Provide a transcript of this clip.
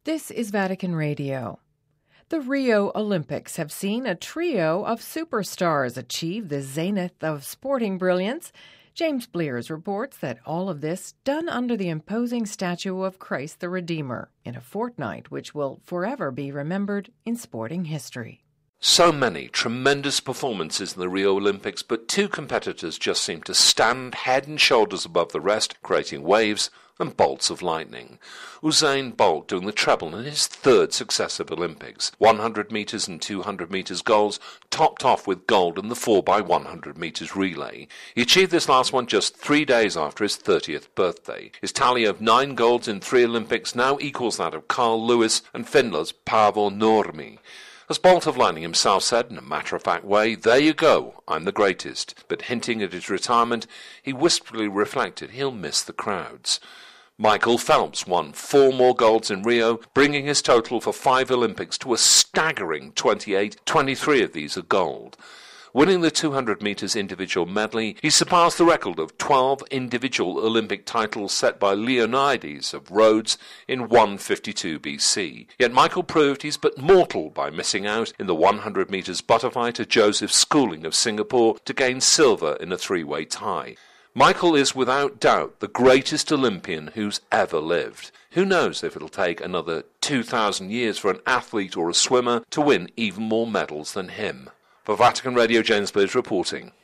This is Vatican Radio. The Rio Olympics have seen a trio of superstars achieve the zenith of sporting brilliance. James Blears reports that all of this done under the imposing statue of Christ the Redeemer in a fortnight which will forever be remembered in sporting history. So many tremendous performances in the Rio Olympics, but two competitors just seem to stand head and shoulders above the rest, creating waves and bolts of lightning. Usain Bolt doing the treble in his third successive Olympics. 100 metres and 200 metres golds, topped off with gold in the 4x100 metres relay. He achieved this last one just 3 days after his 30th birthday. His tally of 9 golds in 3 Olympics now equals that of Carl Lewis and Finland's Paavo Nurmi. As Bolt of Lightning himself said in a matter-of-fact way, "There you go, I'm the greatest." But hinting at his retirement, he wistfully reflected he'll miss the crowds. Michael Phelps won 4 more golds in Rio, bringing his total for 5 Olympics to a staggering 28, 23 of these are gold. Winning the 200 metres individual medley, he surpassed the record of 12 individual Olympic titles set by Leonidas of Rhodes in 152 BC. Yet Michael proved he's but mortal by missing out in the 100 metres butterfly to Joseph Schooling of Singapore to gain silver in a 3-way tie. Michael is without doubt the greatest Olympian who's ever lived. Who knows if it'll take another 2,000 years for an athlete or a swimmer to win even more medals than him. For Vatican Radio, James Blears reporting.